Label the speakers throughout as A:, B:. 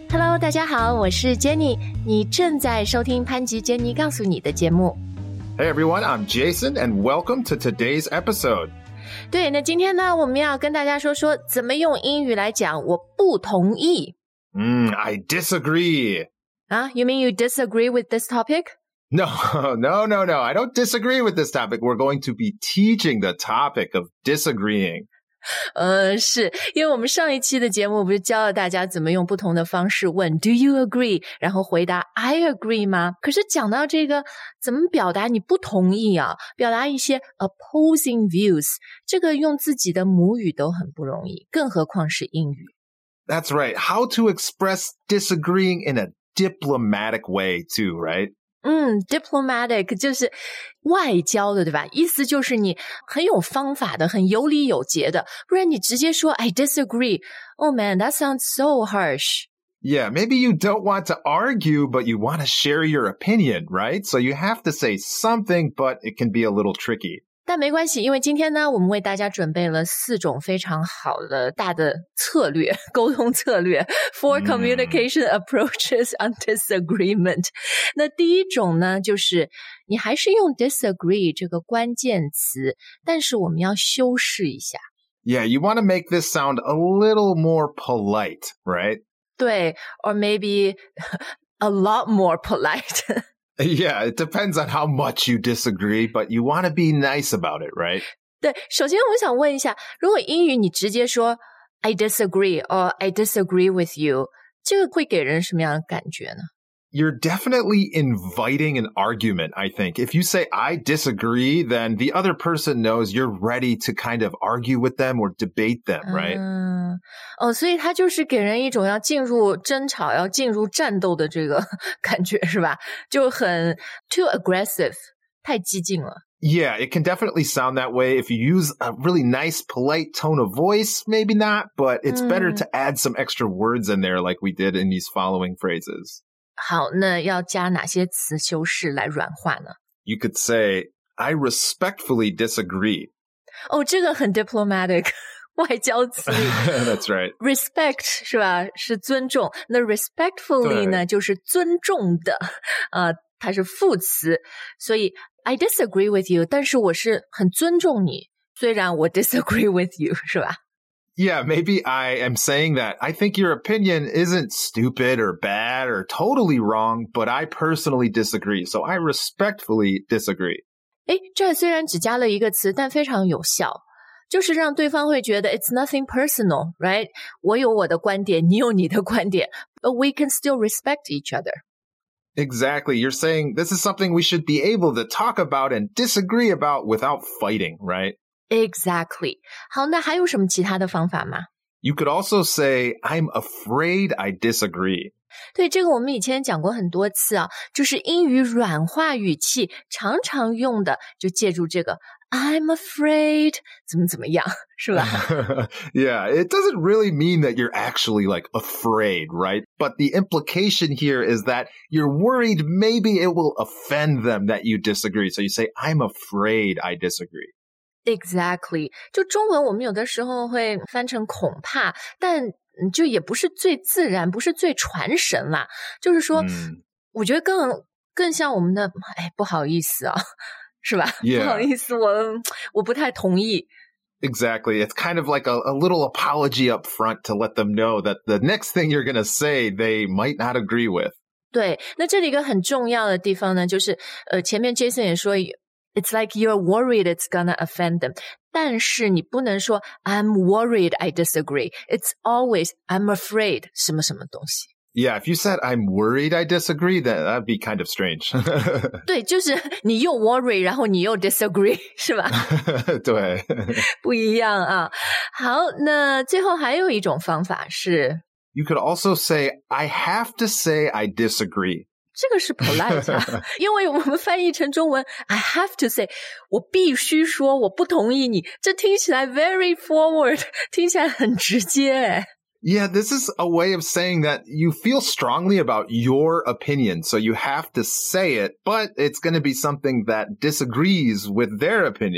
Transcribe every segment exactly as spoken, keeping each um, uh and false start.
A: Hello， 大家好，我是 Jenny， 你正在收听潘吉 Jenny 告诉你的节目。
B: Hey everyone, I'm Jason, and welcome to today's episode.
A: 对，那今天呢，我们要跟大家说说怎么用英语来讲我不同意。
B: Mm, I disagree.
A: Ah, you mean you disagree with this topic?
B: No, no, no, no. I don't disagree with this topic. We're going to be teaching the topic of disagreeing.
A: 呃，是因为我们上一期的节目不是教了大家怎么用不同的方式问 Do you agree? 然后回答 I agree 吗？可是讲到这个怎么表达你不同意啊，表达一些 opposing views， 这个用自己的母语都很不容易，更何况是英语。
B: That's right. How to express disagreeing in a diplomatic way too, right?
A: 嗯 diplomatic 就是外交的，对吧？意思就是你很有方法的，很有理有节的，不然你直接说 I disagree. Oh man, that sounds so harsh.
B: Yeah, maybe you don't want to argue, but you want to share your opinion, right? So you have to say something, but it can be a little tricky.
A: 但没关系，因为今天呢，我们为大家准备了四种非常好的大的策略，沟通策略 for communication approaches on disagreement。那第一种呢，就是你还是用 disagree 这个关键词，但是我们要修饰一下。
B: Yeah, you want to make this sound a little more polite, right?
A: 对 or maybe a lot more polite.
B: Yeah, it depends on how much you disagree, but you want to be nice about it, right?
A: 对，首先我想问一下，如果英语你直接说 I disagree or I disagree with you， 这个会给人什么样的感觉呢？
B: You're definitely inviting an argument, I think. If you say, I disagree, then the other person knows you're ready to kind of argue with them or debate them, right?
A: 嗯，哦，所以它就是给人一种要进入争吵、要进入战斗的这个感觉，是吧？就很 too aggressive， 太激进了。
B: Yeah, it can definitely sound that way. If you use a really nice, polite tone of voice, maybe not, but it's
A: mm.
B: better to add some extra words in there like we did in these following phrases.
A: 好，那要加哪些词修饰来软化呢？
B: You could say, I respectfully disagree.
A: 哦，这个很 diplomatic， 外交词。
B: That's right.
A: Respect 是吧？是尊重。那 respectfully 呢，就是尊重的，呃，它是副词。所以 I disagree with you， 但是我是很尊重你，虽然我 disagree with you， 是吧
B: ？Yeah, maybe I am saying that I think your opinion isn't stupid or bad or totally wrong, but I personally disagree. So I respectfully disagree.
A: 诶，这虽然只加了一个词，但非常有效，就是让对方会觉得 it's nothing personal, right? 我有我的观点，你有你的观点 but we can still respect each other.
B: Exactly. You're saying this is something we should be able to talk about and disagree about without fighting, right?
A: Exactly. 好，那还有什么其他的方法吗？
B: You could also say, I'm afraid I disagree.
A: 对，这个我们以前讲过很多次啊，就是英语软化语气常常用的，就借助这个 I'm afraid 怎么怎么样，是吧？
B: Yeah, it doesn't really mean that you're actually like afraid, right? But the implication here is that you're worried maybe it will offend them that you disagree. So you say, I'm afraid I disagree.Exactly. 就中文我们有的时候会翻成恐怕，但就也不是最自然，不是最传神啦。就是说，嗯、我觉得更更像我们的，哎，不好意思啊，是吧？ Yeah.
A: 不好意思，我我不太同意。
B: Exactly. It's kind of like a, a little apology up front to let them know that the next thing you're going to say they might not agree with.
A: 对，那这里一个很重要的地方呢，就是呃，前面 Jason 也说。It's like you're worried it's gonna offend them. 但是你不能说 I'm worried I disagree. It's always I'm afraid 什么什么东西。
B: Yeah, if you said I'm worried I disagree, then that'd be kind of strange.
A: 对，就是你又 worry 然后你又 disagree 是吧？
B: 对。
A: 不一样啊。好，那最后还有一种方法是
B: You could also say I have to say I disagree.
A: 这个是 polite 啊，因为我们翻译成中文 I have to say 我必须说我不同意你，这听起来 very forward， 听起来很直接。
B: Yeah, this is a way of saying that you feel strongly about your opinion, so you have to say it, but it's going to be something that disagrees with their opinion.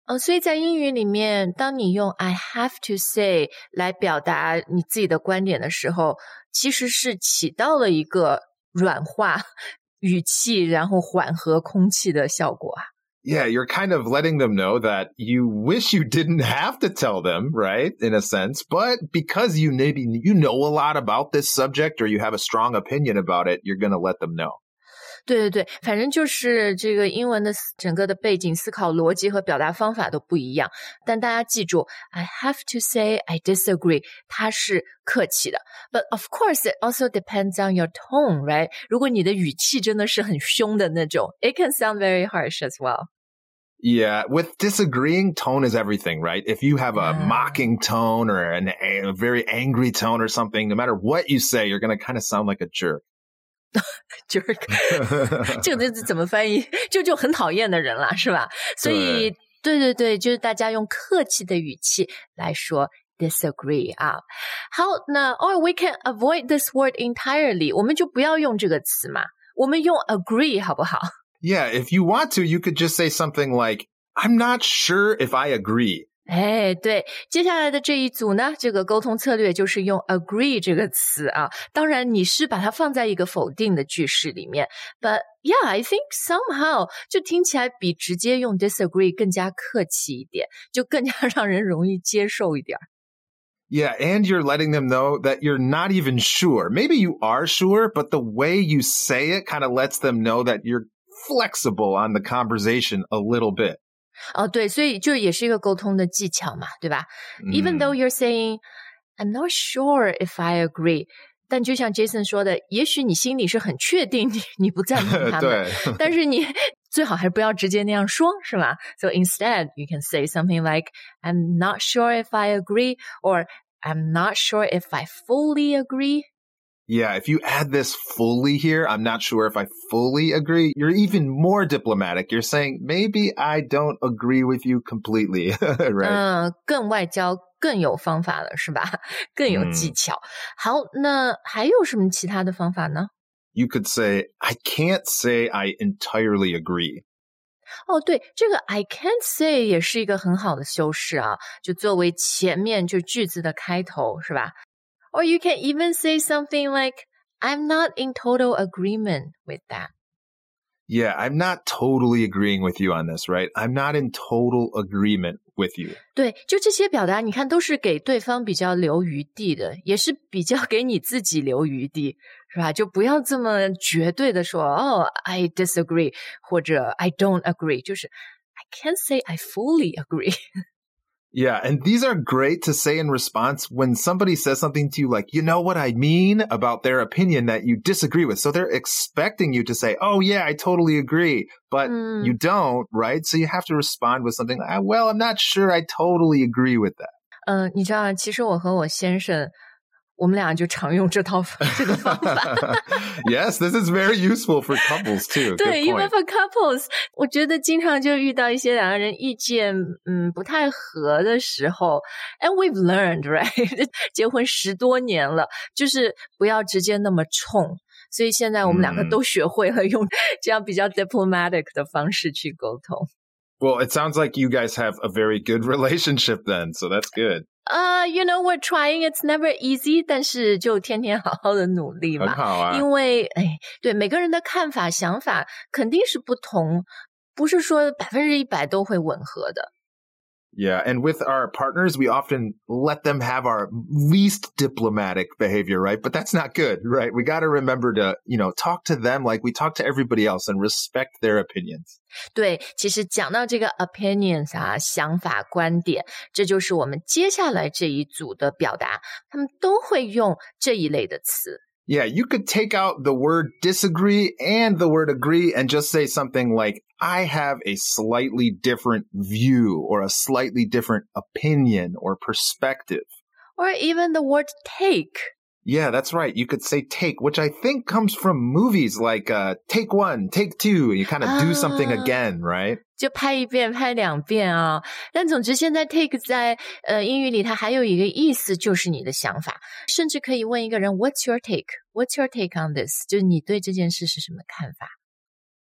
A: 哦，所以在英语里面，当你用 I have to say 来表达你自己的观点的时候，其实是起到了一个软化语气，然后缓和空气的效果啊。
B: Yeah, you're kind of letting them know that you wish you didn't have to tell them, right? In a sense, but because you maybe you know a lot about this subject or you have a strong opinion about it, you're going to let them know.
A: 对对对，反正就是这个英文的整个的背景思考逻辑和表达方法都不一样，但大家记住 I have to say I disagree 它是客气的 But of course it also depends on your tone, right? 如果你的语气真的是很凶的那种 It can sound very harsh as well.
B: Yeah, with disagreeing, tone is everything, right? If you have a
A: Yeah.
B: mocking tone or an, a very angry tone or something, no matter what you say, you're going to kind of sound like a jerk.
A: jerk 这个怎么翻译就就很讨厌的人啦是吧所以对对对就是大家用客气的语气来说 disagree 啊好那 or we can avoid this word entirely 我们就不要用这个词嘛我们用 agree 好不好
B: Yeah, if you want to, you could just say something like, I'm not sure if I agree.
A: 哎，对，接下来的这一组呢，这个沟通策略就是用 agree 这个词啊。当然，你是把它放在一个否定的句式里面 ，but yeah, I think somehow 就听起来比直接用 disagree 更加客气一点，就更加让人容易接受一点。
B: Yeah, and you're letting them know that you're not even sure. Maybe you are sure, but the way you say it kind of lets them know that you're flexible on the conversation a little bit.
A: 哦，对，所以就也是一个沟通的技巧嘛，对吧、嗯、？Even though you're saying, I'm not sure if I agree， 但就像 Jason 说的，也许你心里是很确定你你不赞同他们，但是你最好还是不要直接那样说，是吧 ？So instead, you can say something like, I'm not sure if I agree, or I'm not sure if I fully agree.Yeah,
B: if you add this fully here, I'm not sure if I fully agree, you're even more diplomatic. You're saying, maybe I don't agree with you completely, right?
A: 嗯，更外交，更有方法了，是吧？更有技巧。嗯、好，那还有什么其他的方法呢？
B: You could say, I can't say I entirely agree.
A: 哦，对，这个 I can't say 也是一个很好的修饰啊，就作为前面就句子的开头，是吧？Or you can even say something like, I'm not in total agreement with that.
B: Yeah, I'm not totally agreeing with you on this, right? I'm not in total agreement with you.
A: 对，就这些表达，你看都是给对方比较留余地的，也是比较给你自己留余地，是吧？就不要这么绝对的说，哦 I disagree, 或者 I don't agree, 就是 I can't say I fully agree.Yeah,
B: and these are great to say in response when somebody says something to you like, you know what I mean about their opinion that you disagree with. So they're expecting you to say, oh yeah, I totally agree, but mm. you don't, right? So you have to respond with something like, well, I'm not sure I totally agree with that.
A: 呃，你知道，其实我和我先生我们俩就常用这套这个方法。
B: Yes, this is very useful for couples too.
A: 对 ，even for couples， 我觉得经常就遇到一些两个人意见嗯不太合的时候 ，and we've learned, right？ 结婚十多年了，就是不要直接那么冲。所以现在我们两个都学会了用这样比较 diplomatic 的方式去沟通。
B: Well, it sounds like you guys have a very good relationship then, so that's good.Uh,
A: you know, we're trying. It's never easy, 但是就天天好好的努力嘛。
B: 很好啊。
A: 因为，哎，对，每个人的看法、想法肯定是不同，不是说百分之一百都会吻合的。
B: Yeah, and with our partners, we often let them have our least diplomatic behavior, right? But that's not good, right? We got to remember to, you know, talk to them like we talk to everybody else and respect their opinions.
A: 对，其实讲到这个 opinions 啊，想法、观点，这就是我们接下来这一组的表达，他们都会用这一类的词。
B: Yeah, you could take out the word disagree and the word agree and just say something like, I have a slightly different view or a slightly different opinion or perspective.
A: Or even the word take.
B: Yeah, that's right. You could say take, which I think comes from movies like uh, Take One, Take Two. You kind of do something again, right?
A: 就拍一遍拍两遍啊但总之现在 take 在呃英语里它还有一个意思就是你的想法甚至可以问一个人 What's your take? What's your take on this? 就是你对这件事是什么看法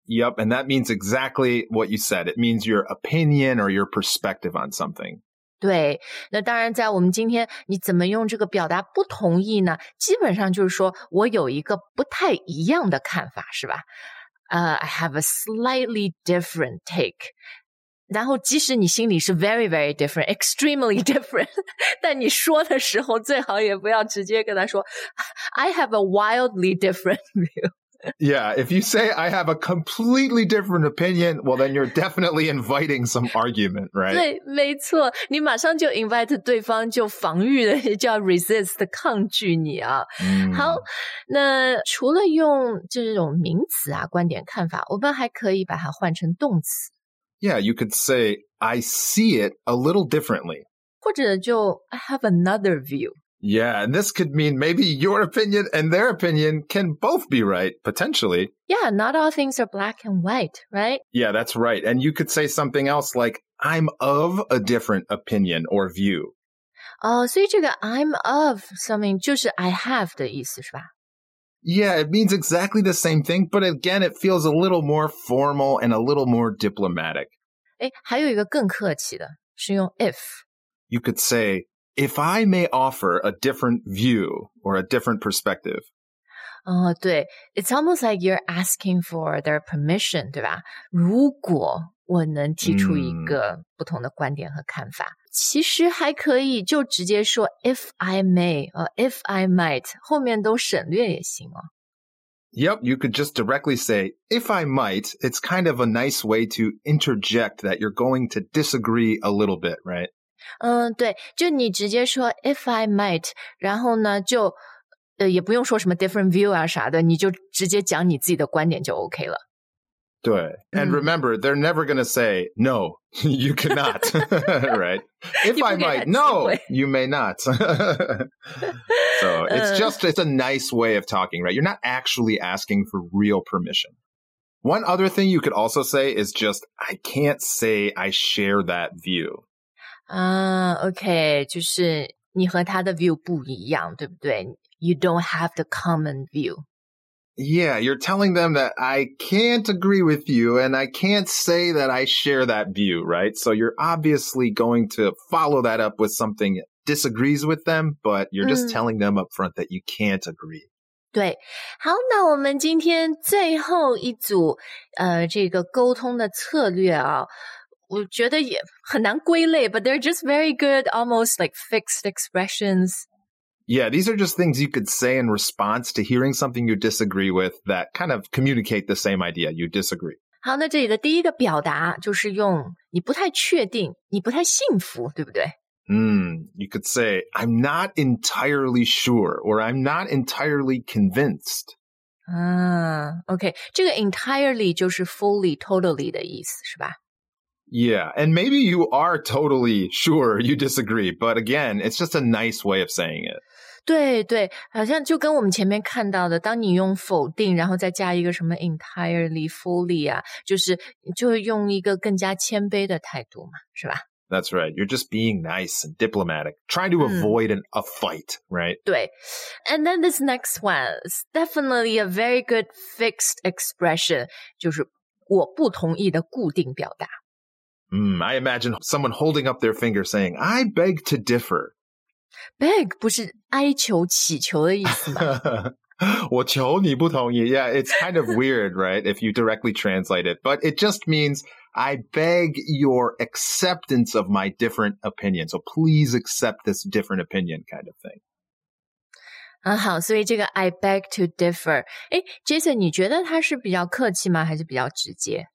B: Yep, and that means exactly what you said. It means your opinion or your perspective on something.
A: 对，那当然在我们今天你怎么用这个表达不同意呢？基本上就是说我有一个不太一样的看法，是吧？呃、uh, I have a slightly different take. 然后即使你心里是 very very different, extremely different, 但你说的时候最好也不要直接跟他说 I have a wildly different view.Yeah,
B: if you say I have a completely different opinion, well, then you're definitely inviting some argument, right?
A: 对，没错，你马上就 invite 对方就防御的，叫 resist 抗拒你啊。
B: 嗯、
A: 好，那除了用这种名词啊、观点、看法，我们还可以把它换成动词。
B: Yeah, you could say I see it a little differently.
A: 或者就 I have another view.Yeah,
B: and this could mean maybe your opinion and their opinion can both be right, potentially.
A: Yeah, not all things are black and white, right?
B: Yeah, that's right. And you could say something else like, I'm of a different opinion or view.
A: 哦，所以这个 I'm of something 就是 I have 的意思，是吧？
B: Yeah, it means exactly the same thing, but again, it feels a little more formal and a little more diplomatic.
A: 诶，还有一个更客气的，是用 if.
B: You could say,If I may offer a different view or a different perspective.
A: 哦，对 It's almost like you're asking for their permission, 对吧？如果我能提出一个不同的观点和看法，嗯、其实还可以就直接说 if I may 呃 if I might 后面都省略也行哦。
B: Yep, you could just directly say, if I might, it's kind of a nice way to interject that you're going to disagree a little bit, right?
A: 嗯，对，就你直接说 if I might， 然后呢就呃也不用说什么 different view 啊啥的，你就直接讲你自己的观点就 OK 了。
B: 对 And remember, they're never going to say, no, you cannot, right? If I might, no, you may not. So it's just, it's a nice way of talking, right? You're not actually asking for real permission. One other thing you could also say is just, I can't say I share that view.
A: 啊 OK 就是你和他的 view 不一样，对不对？ You don't have the common view.
B: Yeah, you're telling them that I can't agree with you and I can't say that I share that view, right? So you're obviously going to follow that up with something that disagrees with them, but you're just、嗯、telling them up front that you can't agree.
A: 对，好，那我们今天最后一组呃这个沟通的策略啊，我觉得也很难归类 but they're just very good, almost like fixed expressions.Yeah,
B: these are just things you could say in response to hearing something you disagree with that kind of communicate the same idea. You disagree.
A: 好，那这里的第一个表达就是用你不太确定，你不太信服，对不对？
B: Mm, you could say, I'm not entirely sure, or I'm not entirely convinced.
A: 啊 OK 这个 entirely 就是 fully, totally 的意思，是吧？
B: Yeah, and maybe you are totally sure you disagree, but again, it's just a nice way of saying it.
A: 对对，好像就跟我们前面看到的，当你用否定，然后再加一个什么 entirely, fully 啊，就是就会用一个更加谦卑的态度嘛，是吧？
B: That's right. You're just being nice and diplomatic, trying to avoid an, a fight, right?
A: 对。And then this next one is definitely a very good fixed expression, 就是我不同意的固定表达。
B: Mm, I imagine someone holding up their finger saying, I beg to differ.
A: Beg 不是哀求、祈求的意思吗？
B: 我求你不同意 Yeah, it's kind of weird, right? If you directly translate it. But it just means, I beg your acceptance of my different opinion. So please accept this different opinion kind of thing.
A: 啊，好，所以这个 I beg to differ. 诶 Jason, 你觉得它是比较客气吗？还是比较直接？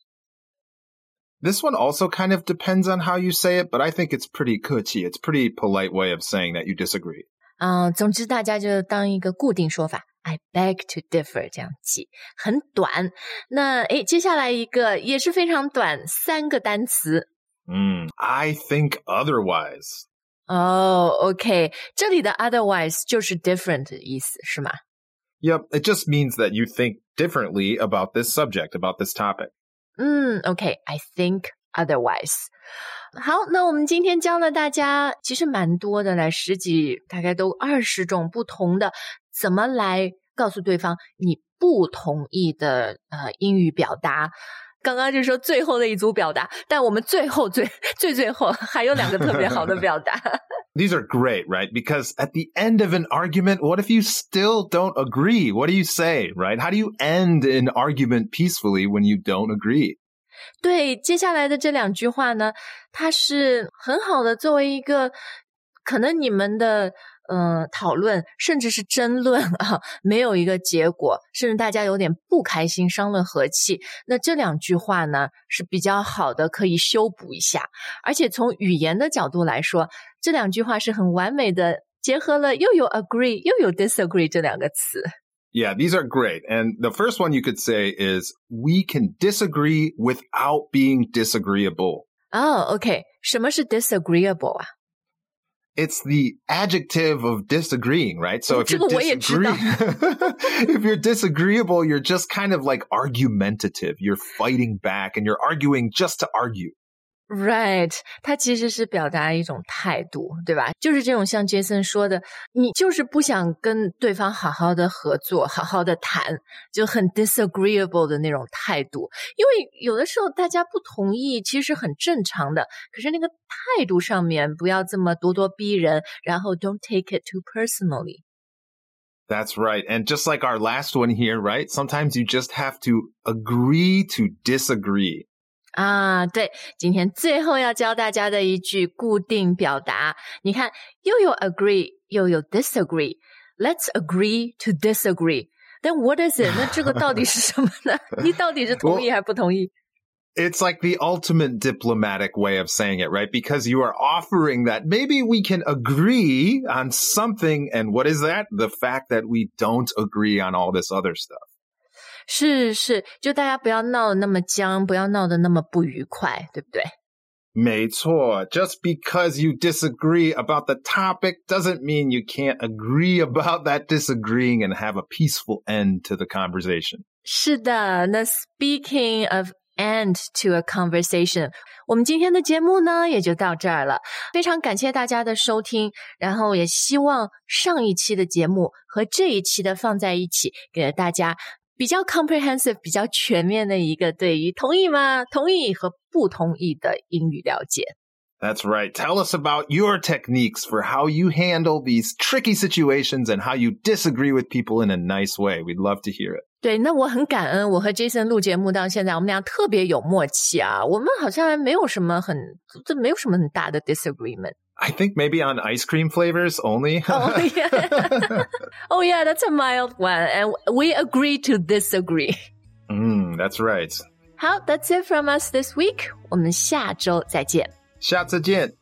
B: This one also kind of depends on how you say it, but I think it's pretty 客气. It's a pretty polite way of saying that you disagree.
A: 嗯，总之大家就当一个固定说法 I beg to differ 这样记，很短。那诶，接下来一个也是非常短，三个单词。
B: 嗯 I think otherwise.
A: 哦 OK 这里的 otherwise 就是 different 的意思，是吗？
B: Yep, it just means that you think differently about this subject, about this topic.
A: 嗯 OK I think otherwise. 好，那我们今天教了大家其实蛮多的，来十几大概都二十种不同的怎么来告诉对方你不同意的呃英语表达。刚刚就说最后的一组表达，但我们最后最最最后还有两个特别好的表达。
B: These are great, right? Because at the end of an argument, what if you still don't agree? What do you say, right? How do you end an argument peacefully when you don't agree?
A: 对，接下来的这两句话呢，它是很好的作为一个可能你们的呃讨论甚至是争论啊，没有一个结果，甚至大家有点不开心，伤了和气，那这两句话呢是比较好的，可以修补一下。而且从语言的角度来说，这两句话是很完美的结合了又有 agree 又有 disagree 这两个词。
B: Yeah, these are great. And the first one you could say is, we can disagree without being disagreeable.
A: Oh, okay. 什么是 disagreeable 啊
B: ？It's the adjective of disagreeing, right? So if you disagree, if you're disagreeable, you're just kind of like argumentative. You're fighting back and you're arguing just to argue.
A: Right. 它其实是表达一种态度，对吧？就是这种像 Jason 说的，你就是不想跟对方好好的合作，好好的谈，就很 disagreeable 的那种态度。因为有的时候大家不同意其实是很正常的，可是那个态度上面不要这么咄咄逼人，然后 don't take it too personally.
B: That's right. And just like our last one here, right? Sometimes you just have to agree to disagree.
A: 啊，对，今天最后要教大家的一句固定表达，你看又有 agree 又有 disagree. Let's agree to disagree. Then what is it? 那这个到底是什么呢？你到底是同意还是不同意？
B: It's like the ultimate diplomatic way of saying it, right? Because you are offering that maybe we can agree on something. And what is that? The fact that we don't agree on all this other stuff.
A: 是是，就大家不要闹得那么僵，不要闹得那么不愉快，对不对？
B: 没错， just because you disagree about the topic doesn't mean you can't agree about that disagreeing and have a peaceful end to the conversation.
A: 是的，那 speaking of end to a conversation, 我们今天的节目呢也就到这儿了，非常感谢大家的收听，然后也希望上一期的节目和这一期的放在一起，给大家比较 comprehensive 比较全面的一个对于同意吗？同意和不同意的英语了解。
B: That's right. Tell us about your techniques for how you handle these tricky situations and how you disagree with people in a nice way. We'd love to hear it.
A: 对，那我很感恩，我和 Jason 录节目到现在，我们俩特别有默契啊，我们好像没有什么很，这没有什么很大的 disagreement。
B: I think maybe on ice cream flavors only.
A: Oh, yeah. Oh, yeah, that's a mild one. And we agree to disagree.
B: Mm, that's right.
A: 好，that's it from us this week. 我们下周再见。
B: 下次见。